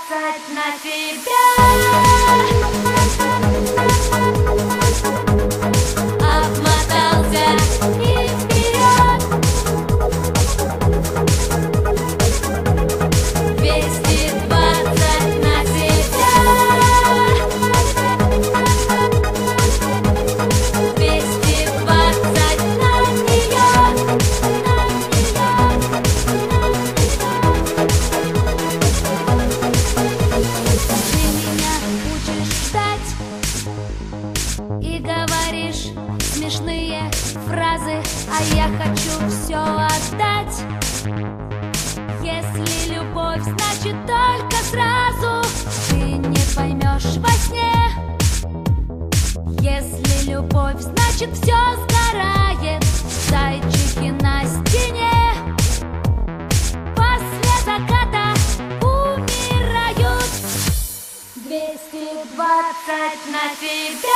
на тебя. Обмотался и вперед. 220 на тебя. 220 на нее. Ты меня учишь ждать и говоришь смешные фразы, а я хочу все отдать. Если любовь, значит только сразу. Ты не поймешь во сне. Если любовь, значит все сгорает. Зайчики на стене после заката умирают. 220 на тебя.